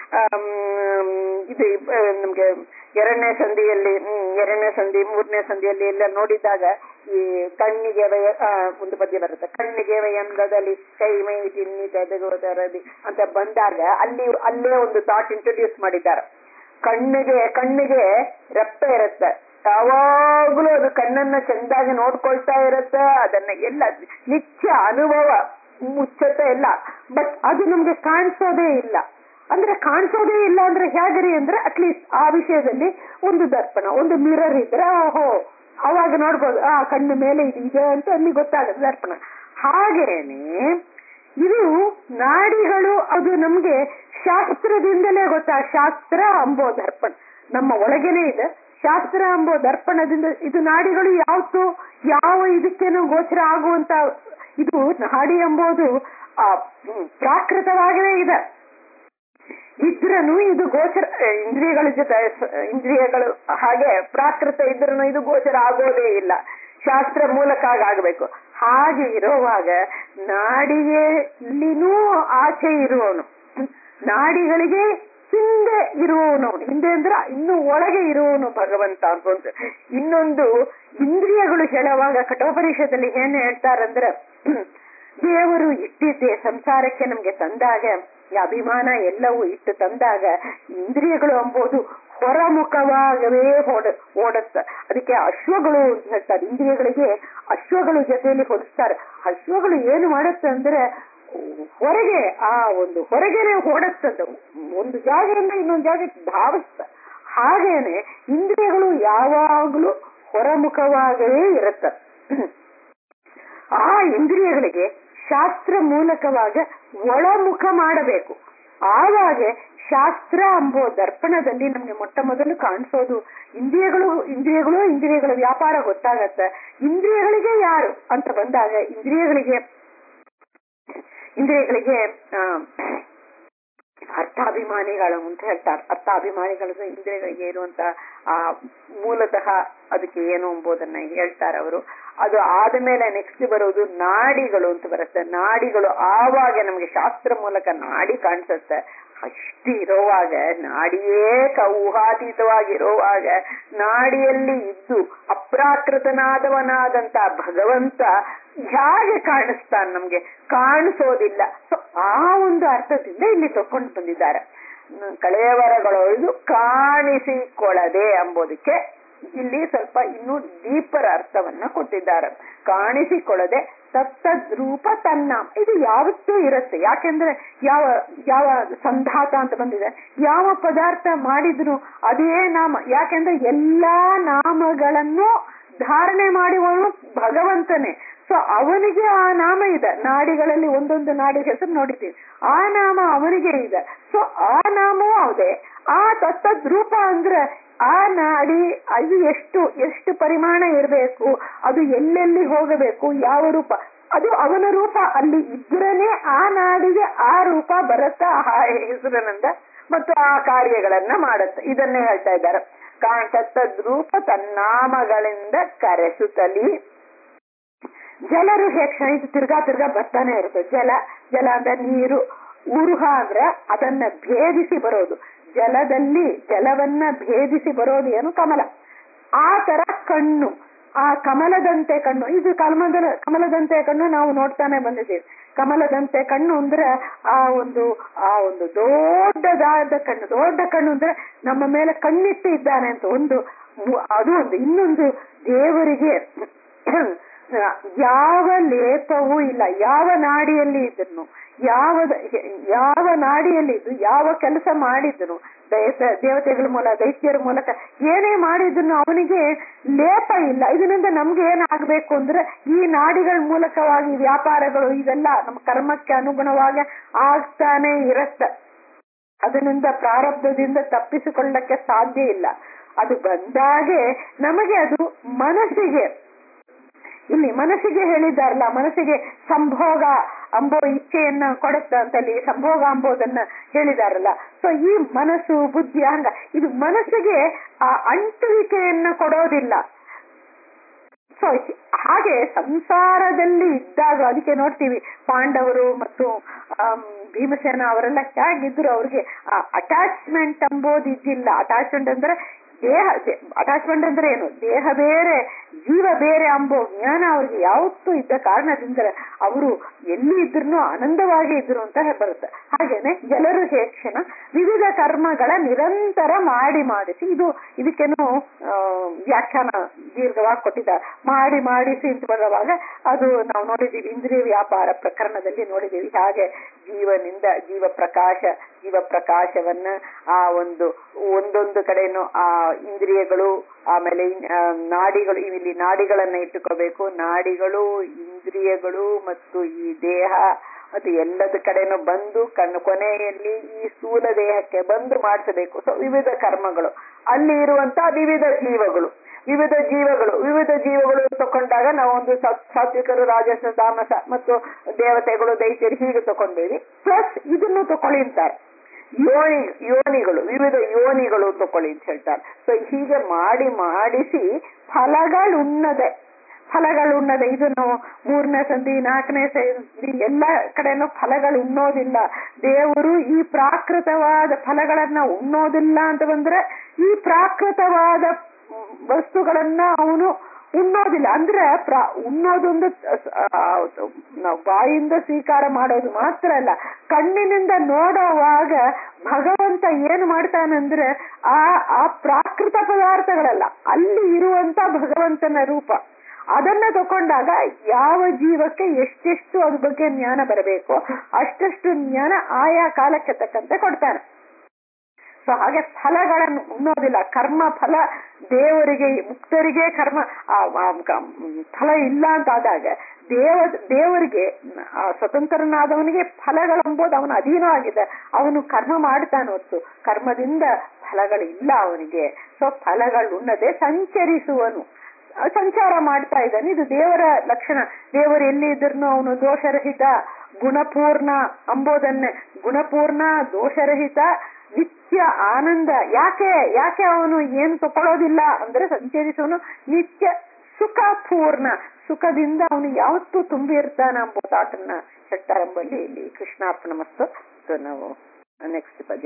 ಇದು ನಮ್ಗೆ ಎರಡನೇ ಸಂಧಿಯಲ್ಲಿ ಎರಡನೇ ಸಂಧಿ ಮೂರನೇ ಸಂಧಿಯಲ್ಲಿ ಎಲ್ಲ ನೋಡಿದಾಗ ಈ ಕಣ್ಣಿಗೆ ವಯ ಒಂದು ಪದ್ಯ ಬರುತ್ತೆ, ಕಣ್ಣಿಗೆ ವಯಂದದಲ್ಲಿ ಕೈ ಮೈ ತಿನ್ನಿ ತೆಗೆಗೋದರದಿ ಅಂತ ಬಂದಾಗ ಅಲ್ಲಿ ಅಲ್ಲೇ ಒಂದು ಥಾಟ್ ಇಂಟ್ರೊಡ್ಯೂಸ್ ಮಾಡಿದ್ದಾರೆ. ಕಣ್ಣಿಗೆ ಕಣ್ಣಿಗೆ ರೆಪ್ಪೆ ಇರುತ್ತೆ, ಯಾವಾಗ್ಲೂ ಅದು ಕಣ್ಣನ್ನ ಚೆಂದಾಗಿ ನೋಡ್ಕೊಳ್ತಾ ಇರುತ್ತೆ. ಅದನ್ನ ಎಲ್ಲ ನಿತ್ಯ ಅನುಭವ ಮುಚ್ಚತೆ ಇಲ್ಲ. ಬಟ್ ಅದು ನಮ್ಗೆ ಕಾಣಿಸೋದೇ ಇಲ್ಲ. ಅಂದ್ರೆ ಕಾಣಿಸೋದೇ ಇಲ್ಲ ಅಂದ್ರೆ ಹೇಗರಿ ಅಂದ್ರೆ ಅಟ್ಲೀಸ್ಟ್ ಆ ವಿಷಯದಲ್ಲಿ ಒಂದು ದರ್ಪಣ, ಒಂದು ಮಿರರ್ ಇದ್ರೆ ಓಹೋ ಅವಾಗ ನೋಡ್ಬೋದು, ಆ ಕಣ್ಣು ಮೇಲೆ ಇದು ಇದೆ ಅಂತ ಅಲ್ಲಿ ಗೊತ್ತಾಗುತ್ತೆ ದರ್ಪಣ. ಹಾಗೇನೆ ಇದು ನಾಡಿಗಳು ಅದು ನಮ್ಗೆ ಶಾಸ್ತ್ರದಿಂದಲೇ ಗೊತ್ತಾ. ಶಾಸ್ತ್ರ ಅಂಬೋ ದರ್ಪಣ ನಮ್ಮ ಒಳಗೇನೆ ಇದೆ. ಶಾಸ್ತ್ರ ಅಂಬೋ ದರ್ಪಣದಿಂದ ಇದು ನಾಡಿಗಳು ಯಾವತ್ತು ಯಾವ ಇದಕ್ಕೇನೋ ಗೋಚರ ಆಗುವಂತ ಇದು ನಾಡಿ ಎಂಬುದು ಆ ಪ್ರಾಕೃತವಾಗೇ ಇದೆ. ಇದ್ರನು ಇದು ಗೋಚರ ಇಂದ್ರಿಯಗಳ ಜೊತೆ ಇಂದ್ರಿಯಗಳು ಹಾಗೆ ಪ್ರಾಕೃತ ಇದ್ರನು ಇದು ಗೋಚರ ಆಗೋದೇ ಇಲ್ಲ, ಶಾಸ್ತ್ರ ಮೂಲಕ ಆಗಬೇಕು. ಹಾಗೆ ಇರುವಾಗ ನಾಡಿಗೆಲ್ಲಿನೂ ಆಚೆ ಇರುವವನು, ನಾಡಿಗಳಿಗೆ ಹಿಂದೆ ಇರುವವನು, ಹಿಂದೆ ಅಂದ್ರೆ ಇನ್ನು ಒಳಗೆ ಇರುವವನು ಭಗವಂತ ಅಂತ. ಇನ್ನೊಂದು ಇಂದ್ರಿಯಗಳು ಹೇಳುವಾಗ ಕಠೋಪನಿಷತ್ತಲ್ಲಿ ಏನ್ ಹೇಳ್ತಾರಂದ್ರೆ, ದೇವರು ಇಟ್ಟಿದ್ದೆ ಸಂಸಾರಕ್ಕೆ ನಮ್ಗೆ ತಂದಾಗ ಈ ಅಭಿಮಾನ ಎಲ್ಲವೂ ಇಟ್ಟು ತಂದಾಗ ಇಂದ್ರಿಯಗಳು ಎಂಬುದು ಹೊರಮುಖವಾಗವೇ ಓಡ ಓಡುತ್ತ ಅದಕ್ಕೆ ಅಶ್ವಗಳು ಅಂತ ಹೇಳ್ತಾರೆ. ಇಂದ್ರಿಯಗಳಿಗೆ ಅಶ್ವಗಳು ಜೊತೆಯಲ್ಲಿ ಹೊಲಿಸ್ತಾರೆ. ಅಶ್ವಗಳು ಏನು ಮಾಡುತ್ತೆ ಅಂದ್ರೆ ಹೊರಗೆ ಆ ಒಂದು ಹೊರಗೆನೆ ಓಡುತ್ತಂತ, ಒಂದು ಜಾಗದಿಂದ ಇನ್ನೊಂದು ಜಾಗಕ್ಕೆ ಧಾವಿಸ್ತ. ಹಾಗೇನೆ ಇಂದ್ರಿಯಗಳು ಯಾವಾಗಲೂ ಹೊರಮುಖವಾಗವೇ ಇರುತ್ತೆ. ಆ ಇಂದ್ರಿಯಗಳಿಗೆ ಶಾಸ್ತ್ರ ಮೂಲಕವಾಗ ಒಳಮುಖ ಮಾಡಬೇಕು. ಆವಾಗ ಶಾಸ್ತ್ರ ಎಂಬೋ ದರ್ಪಣದಲ್ಲಿ ನಮ್ಗೆ ಮೊಟ್ಟ ಮೊದಲು ಕಾಣಿಸೋದು ಇಂದ್ರಿಯಗಳು ಇಂದ್ರಿಯಗಳು ಇಂದ್ರಿಯಗಳ ವ್ಯಾಪಾರ ಗೊತ್ತಾಗತ್ತೆ. ಇಂದ್ರಿಯಗಳಿಗೆ ಯಾರು ಅಂತ ಬಂದಾಗ ಇಂದ್ರಿಯಗಳಿಗೆ ಇಂದ್ರಿಯಗಳಿಗೆ ಆ ಅರ್ಥಾಭಿಮಾನಿಗಳು ಅಂತ ಹೇಳ್ತಾರೆ. ಅರ್ಥಾಭಿಮಾನಿಗಳು ಇಂದ್ರಿಯಗಳಿಗೆ ಇರುವಂತ ಆ ಮೂಲತಃ ಅದಕ್ಕೆ ಏನು ಎಂಬುದನ್ನ ಹೇಳ್ತಾರೆ ಅವರು. ಅದು ಆದ್ಮೇಲೆ ನೆಕ್ಸ್ಟ್ ಬರೋದು ನಾಡಿಗಳು ಅಂತ ಬರುತ್ತೆ. ನಾಡಿಗಳು ಆವಾಗ ನಮ್ಗೆ ಶಾಸ್ತ್ರ ಮೂಲಕ ನಾಡಿ ಕಾಣಿಸುತ್ತೆ. ಅಷ್ಟು ಇರೋವಾಗ, ನಾಡಿಯೇ ಊಹಾತೀತವಾಗಿರುವಾಗ ನಾಡಿಯಲ್ಲಿ ಇದ್ದು ಅಪ್ರಾಕೃತನಾದವನಾದಂತ ಭಗವಂತ ಹೇಗೆ ಕಾಣಿಸ್ತಾನೆ ನಮ್ಗೆ? ಕಾಣಿಸೋದಿಲ್ಲ. ಸೊ ಆ ಒಂದು ಅರ್ಥದಿಂದ ಇಲ್ಲಿ ತಕೊಂಡು ಬಂದಿದ್ದಾರೆ. ಕಳೆಯವರಗಳೊಯ್ದು ಕಾಣಿಸಿಕೊಳ್ಳದೆ ಎಂಬುದಕ್ಕೆ ಇಲ್ಲಿ ಸ್ವಲ್ಪ ಇನ್ನೂ ಡೀಪರ್ ಅರ್ಥವನ್ನ ಕೊಟ್ಟಿದ್ದಾರೆ. ಕಾಣಿಸಿಕೊಳ್ಳದೆ ತತ್ತದ್ರೂಪ ತನ್ನ, ಇದು ಯಾವತ್ತೂ ಇರುತ್ತೆ. ಯಾಕೆಂದ್ರೆ ಯಾವ ಯಾವ ಸಂಧಾತ ಅಂತ ಬಂದಿದೆ, ಯಾವ ಪದಾರ್ಥ ಮಾಡಿದ್ರು ಅದೇ ನಾಮ. ಯಾಕೆಂದ್ರೆ ಎಲ್ಲಾ ನಾಮಗಳನ್ನು ಧಾರಣೆ ಮಾಡುವವನು ಭಗವಂತನೇ. ಸೊ ಅವನಿಗೆ ಆ ನಾಮ ಇದೆ. ನಾಡಿಗಳಲ್ಲಿ ಒಂದೊಂದು ನಾಡಿ ಹೆಸರು ನೋಡಿದ್ದೀವಿ, ಆ ನಾಮ ಅವನಿಗೆ ಇದೆ. ಸೊ ಆ ನಾಮವೂ ಅದೇ. ಆ ತತ್ತದ್ರೂಪ ಅಂದ್ರೆ ಆ ನಾಡಿ ಅದು ಎಷ್ಟು ಎಷ್ಟು ಪರಿಮಾಣ ಇರಬೇಕು, ಅದು ಎಲ್ಲೆಲ್ಲಿ ಹೋಗಬೇಕು, ಯಾವ ರೂಪ, ಅದು ಅವನ ರೂಪ. ಅಲ್ಲಿ ಇದ್ರನೇ ಆ ನಾಡಿಗೆ ಆ ರೂಪ ಬರುತ್ತಾ ಆ ಹೆಸರಿನಿಂದ ಮತ್ತು ಆ ಕಾರ್ಯಗಳನ್ನ ಮಾಡುತ್ತೆ. ಇದನ್ನೇ ಹೇಳ್ತಾ ಇದ್ದಾರೆ. ತತ್ತದ್ರೂಪ ತನ್ನಾಮಗಳಿಂದ ಕರೆಸುತ್ತಲಿ ಜಲರು ಹೇಕ್ಷಣ, ಇದು ತಿರ್ಗಾ ತಿರ್ಗಾ ಬರ್ತಾನೆ ಇರುತ್ತೆ. ಜಲ ಜಲ ಅಂದ್ರೆ ನೀರು, ಊರುಹ ಅಂದ್ರೆ ಅದನ್ನ ಭೇದಿಸಿ ಬರೋದು. ಜಲದಲ್ಲಿ ಜಲವನ್ನ ಭೇದಿಸಿ ಬರೋದು ಏನು? ಕಮಲ. ಆ ತರ ಕಣ್ಣು, ಆ ಕಮಲದಂತೆ ಕಣ್ಣು. ಇದು ಕಮಲದ ಕಮಲದಂತೆ ಕಣ್ಣು ನಾವು ನೋಡ್ತಾನೆ ಬಂದಿದ್ದೀವಿ. ಕಮಲದಂತೆ ಕಣ್ಣು ಅಂದ್ರೆ ಆ ಒಂದು ಆ ಒಂದು ದೊಡ್ಡದಾದ ಕಣ್ಣು. ದೊಡ್ಡ ಕಣ್ಣು ಅಂದ್ರೆ ನಮ್ಮ ಮೇಲೆ ಕಣ್ಣಿಟ್ಟು ಇದ್ದಾನೆ ಅಂತ ಒಂದು. ಅದು ಒಂದು. ಇನ್ನೊಂದು, ದೇವರಿಗೆ ಯಾವ ಲೇಪವೂ ಇಲ್ಲ. ಯಾವ ನಾಡಿಯಲ್ಲಿ ಇದ್ದನು, ಯಾವ ಯಾವ ನಾಡಿಯಲ್ಲಿ ಇದ್ದು ಯಾವ ಕೆಲಸ ಮಾಡಿದನು, ದೇವತೆಗಳ ಮೂಲಕ ದೈತ್ಯರ ಮೂಲಕ ಏನೇ ಮಾಡಿದ್ರು ಅವನಿಗೆ ಲೇಪ ಇಲ್ಲ. ಇದರಿಂದ ನಮ್ಗೆ ಏನಾಗಬೇಕು ಅಂದ್ರೆ ಈ ನಾಡಿಗಳ ಮೂಲಕವಾಗಿ ವ್ಯಾಪಾರಗಳು ಇವೆಲ್ಲ ನಮ್ಮ ಕರ್ಮಕ್ಕೆ ಅನುಗುಣವಾಗಿ ಆಗ್ತಾನೆ ಇರತ್ತೆ. ಅದರಿಂದ ಪ್ರಾರಬ್ಧದಿಂದ ತಪ್ಪಿಸಿಕೊಳ್ಳಕ್ಕೆ ಸಾಧ್ಯ ಇಲ್ಲ. ಅದು ಬಂದಾಗೆ ನಮಗೆ ಅದು ಮನಸ್ಸಿಗೆ, ಇಲ್ಲಿ ಮನಸ್ಸಿಗೆ ಹೇಳಿದಾರಲ್ಲ, ಮನಸ್ಸಿಗೆ ಸಂಭೋಗ ಅಂಬೋ ಇಚ್ಛೆಯನ್ನ ಕೊಡುತ್ತ ಅಂತಲ್ಲಿ ಸಂಭೋಗ ಅಂಬೋದನ್ನ ಹೇಳಿದಾರಲ್ಲ. ಸೊ ಈ ಮನಸ್ಸು ಬುದ್ಧಿ ಹಂಗ ಇದು ಮನಸ್ಸಿಗೆ ಆ ಅಂಟುವಿಕೆಯನ್ನ ಕೊಡೋದಿಲ್ಲ. ಸೊ ಹಾಗೆ ಸಂಸಾರದಲ್ಲಿ ಇದ್ದಾಗ ಅದಕ್ಕೆ ನೋಡ್ತೀವಿ ಪಾಂಡವರು ಮತ್ತು ಭೀಮಸೇನ ಅವರೆಲ್ಲ ಹೇಗಿದ್ರು, ಅವ್ರಿಗೆ ಆ ಅಟ್ಯಾಚ್ಮೆಂಟ್ ಅಂಬೋದು ಇದ್ದಿಲ್ಲ. ಅಟ್ಯಾಚ್ಮೆಂಟ್ ಅಂದ್ರೆ ದೇಹ, ಅಟ್ಯಾಚ್ಮೆಂಟ್ ಅಂದ್ರೆ ಏನು? ದೇಹ ಬೇರೆ ಜೀವ ಬೇರೆ ಅಂಬೋ ಜ್ಞಾನ ಅವ್ರಿಗೆ ಯಾವತ್ತೂ ಇದ್ದ ಕಾರಣದಿಂದ ಅವರು ಎಲ್ಲಿ ಇದ್ರು ಆನಂದವಾಗಿ ಇದ್ರು ಅಂತ ಬರುತ್ತೆ. ಹಾಗೇನೆ ಜಲರು ಹೇಕ್ಷಣ ವಿವಿಧ ಕರ್ಮಗಳ ನಿರಂತರ ಮಾಡಿ ಮಾಡಿಸಿ, ಇದು ಇದಕ್ಕೇನು ವ್ಯಾಖ್ಯಾನ ದೀರ್ಘವಾಗಿ ಕೊಟ್ಟಿದ್ದಾರೆ. ಮಾಡಿ ಮಾಡಿಸಿ ಅಂತ ಬರುವಾಗ ಅದು ನಾವು ನೋಡಿದ್ದೀವಿ ಇಂದ್ರಿಯ ವ್ಯಾಪಾರ ಪ್ರಕರಣದಲ್ಲಿ ನೋಡಿದ್ದೀವಿ. ಹಾಗೆ ಜೀವನಿಂದ ಜೀವ ಪ್ರಕಾಶ ಜೀವ ಪ್ರಕಾಶವನ್ನ ಆ ಒಂದು ಒಂದೊಂದು ಕಡೆನು ಆ ಇಂದ್ರಿಯಗಳು, ಆಮೇಲೆ ನಾಡಿಗಳು, ಇಲ್ಲಿ ನಾಡಿಗಳನ್ನ ಇಟ್ಟುಕೋಬೇಕು. ನಾಡಿಗಳು, ಇಂದ್ರಿಯಗಳು ಮತ್ತು ಈ ದೇಹ ಮತ್ತು ಎಲ್ಲದ ಕಡೆನೂ ಬಂದು ಕಣ್ಣು ಕೊನೆಯಲ್ಲಿ ಈ ಸ್ಥೂಲ ದೇಹಕ್ಕೆ ಬಂದು ಮಾಡಿಸಬೇಕು. ಸೊ ವಿವಿಧ ಕರ್ಮಗಳು, ಅಲ್ಲಿ ಇರುವಂತಹ ವಿವಿಧ ಜೀವಗಳು ವಿವಿಧ ಜೀವಗಳು ವಿವಿಧ ಜೀವಗಳು ತಕೊಂಡಾಗ ನಾವು ಒಂದು ಸಾತ್ವಿಕರು, ರಾಜಸ, ತಾಮಸ ಮತ್ತು ದೇವತೆಗಳು, ದೈತ್ಯರು ಹೀಗೆ ತಕೊಂಡೇವಿ. ಪ್ಲಸ್ ಇದನ್ನು ತಕೊಳ್ಳಿ ಅಂತಾರೆ. ಯೋನಿ ಯೋನಿಗಳು ವಿವಿಧ ಯೋನಿಗಳು ತಕೊಳ್ಳಿ ಅಂತ ಹೇಳ್ತಾರೆ. ಸೊ ಹೀಗೆ ಮಾಡಿ ಮಾಡಿಸಿ ಫಲಗಳುಣ್ಣದೆ ಫಲಗಳುಣ್ಣದೆ ಇದನ್ನು ಮೂರನೇ ಸಂಧಿ ನಾಲ್ಕನೇ ಸಂಧಿ ಎಲ್ಲ ಕಡೆನೂ ಫಲಗಳು ಉಣ್ಣೋದಿಲ್ಲ. ದೇವರು ಈ ಪ್ರಾಕೃತವಾದ ಫಲಗಳನ್ನ ಉಣ್ಣೋದಿಲ್ಲ ಅಂತ ಬಂದ್ರೆ ಈ ಪ್ರಾಕೃತವಾದ ವಸ್ತುಗಳನ್ನ ಅವನು ಉಣ್ಣೋದಿಲ್ಲ. ಅಂದ್ರೆ ಪ್ರಾ ಉಣ್ಣೋದೊಂದು ನಾವು ಬಾಯಿಂದ ಸ್ವೀಕಾರ ಮಾಡೋದು ಮಾತ್ರ ಅಲ್ಲ, ಕಣ್ಣಿನಿಂದ ನೋಡುವಾಗ ಭಗವಂತ ಏನು ಮಾಡ್ತಾನಂದ್ರೆ ಆ ಆ ಪ್ರಾಕೃತ ಪದಾರ್ಥಗಳಲ್ಲ, ಅಲ್ಲಿ ಇರುವಂತ ಭಗವಂತನ ರೂಪ ಅದನ್ನ ತಕೊಂಡಾಗ ಯಾವ ಜೀವಕ್ಕೆ ಎಷ್ಟೆಷ್ಟು ಅದ್ರ ಬಗ್ಗೆ ಜ್ಞಾನ ಬರಬೇಕು ಅಷ್ಟಷ್ಟು ಜ್ಞಾನ ಆಯಾ ಕಾಲಕ್ಕೆ ತಕ್ಕಂತೆ ಕೊಡ್ತಾನೆ. ಸೊ ಹಾಗೆ ಫಲಗಳನ್ನು ಉಣ್ಣೋದಿಲ್ಲ. ಕರ್ಮ ಫಲ ದೇವರಿಗೆ, ಮುಕ್ತರಿಗೆ ಕರ್ಮ ಫಲ ಇಲ್ಲ ಅಂತ ಆದಾಗ ದೇವ ದೇವರಿಗೆ ಸ್ವತಂತ್ರನಾದವನಿಗೆ ಫಲಗಳೆಂಬುದು ಅವನ ಅಧೀನವಾಗಿದೆ. ಅವನು ಕರ್ಮ ಮಾಡ್ತಾನೆ ಹೊತ್ತು ಕರ್ಮದಿಂದ ಫಲಗಳಿಲ್ಲ ಅವನಿಗೆ. ಸೊ ಫಲಗಳು ಉಣ್ಣದೆ ಸಂಚರಿಸುವನು. ಸಂಚಾರ ಮಾಡ್ತಾ ಇದ್ದಾನೆ. ಇದು ದೇವರ ಲಕ್ಷಣ. ದೇವರು ಎಲ್ಲಿ ಇದ್ರೂ ಅವನು ದೋಷರಹಿತ, ಗುಣಪೂರ್ಣ ಅಂಬೋದನ್ನೇ, ಗುಣಪೂರ್ಣ, ದೋಷರಹಿತ, ನಿತ್ಯ ಆನಂದ. ಯಾಕೆ ಯಾಕೆ ಅವನು ಏನು ತಗೊಳ್ಳೋದಿಲ್ಲ ಅಂದ್ರೆ ಸಂಚರಿಸೋನು ನಿತ್ಯ ಸುಖ ಪೂರ್ಣ, ಸುಖದಿಂದ ಅವನು ಯಾವತ್ತೂ ತುಂಬಿ ಇರ್ತಾನ ಎಂಬ ತಾಟನ್ನ ಷಟ್ಟಾರಂಭಲ್ಲಿ ಇಲ್ಲಿ ಕೃಷ್ಣಾರ್ಪಣ ಮಸ್ತು. ನಾವು ನೆಕ್ಸ್ಟ್ ಪದ್ಯ